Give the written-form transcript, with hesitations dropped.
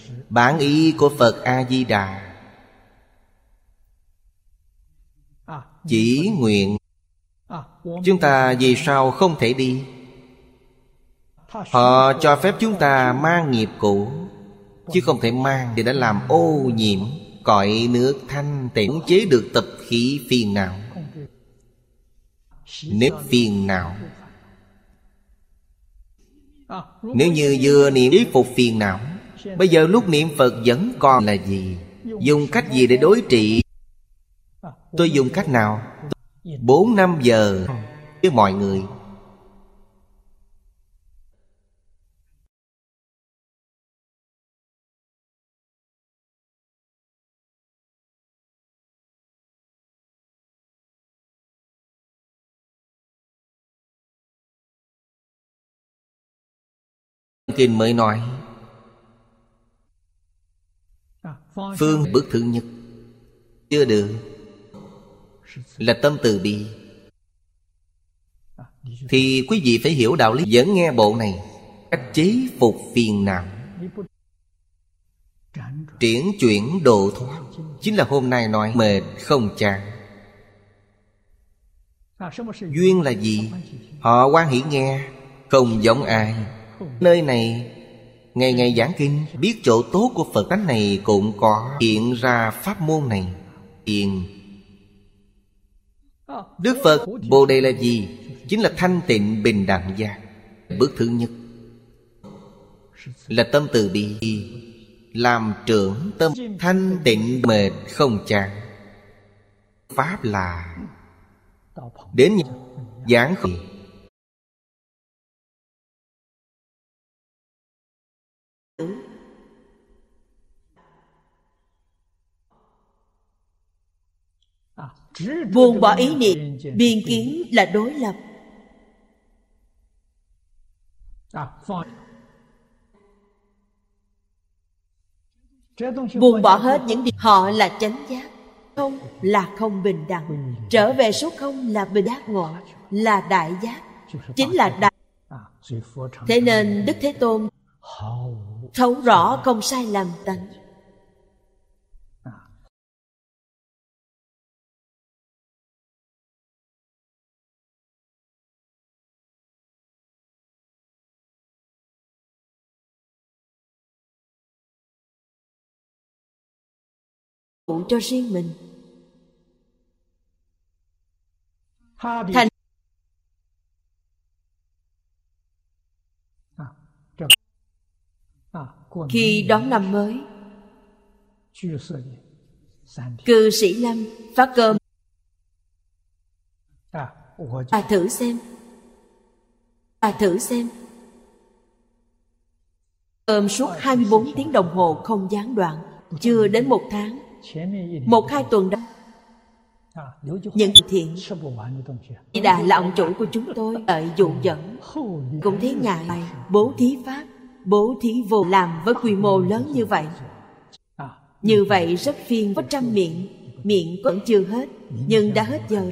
Bản ý của Phật A-di-đà chỉ nguyện chúng ta vì sao không thể đi. Họ cho phép chúng ta mang nghiệp cũ, chứ không thể mang thì đã làm ô nhiễm cõi nước thanh tịnh, khống chế được tập khí phiền não, nếp phiền não. Nếu như vừa niệm ý phục phiền não, bây giờ lúc niệm Phật vẫn còn là gì? Dùng cách gì để đối trị? Tôi dùng cách nào? 4-5 giờ với mọi người. Kinh mới nói phương bước thứ nhất chưa được là tâm từ bi. Thì quý vị phải hiểu đạo lý. Vẫn nghe bộ này, cách chế phục phiền não, triển chuyển độ thoát, chính là hôm nay nói mệt không chán. Duyên là gì? Họ hoan hỷ nghe, không giống ai. Nơi này ngày ngày giảng kinh, biết chỗ tốt của Phật tánh này cũng có hiện ra pháp môn này. Hiện Đức Phật Bồ Đề là gì? Chính là thanh tịnh bình đẳng giác. Bước thứ nhất là tâm từ bi, làm trưởng tâm thanh tịnh mệt không chán. Pháp là đến giảng khởi. Buông bỏ ý niệm biên kiến là đối lập. Buông bỏ hết những điều. Họ là chánh giác. Không là không bình đẳng. Trở về số không là bình giác ngộ, là đại giác, chính là đại. Thế nên Đức Thế Tôn thấu rõ không sai lầm tánh. Cho riêng mình thành. Khi đón năm mới, cư sĩ Lâm phát cơm. Thử xem. Thử xem. Cơm suốt 24 tiếng đồng hồ không gián đoạn. Chưa đến 1 tháng, 1-2 tuần đó. Những thiện Đà là ông chủ của chúng tôi. Đợi dụ dẫn cũng thấy ngại. Bố thí pháp, bố thí vô, làm với quy mô lớn như vậy. Như vậy rất phiền. Có 100 miệng, miệng vẫn chưa hết, nhưng đã hết giờ.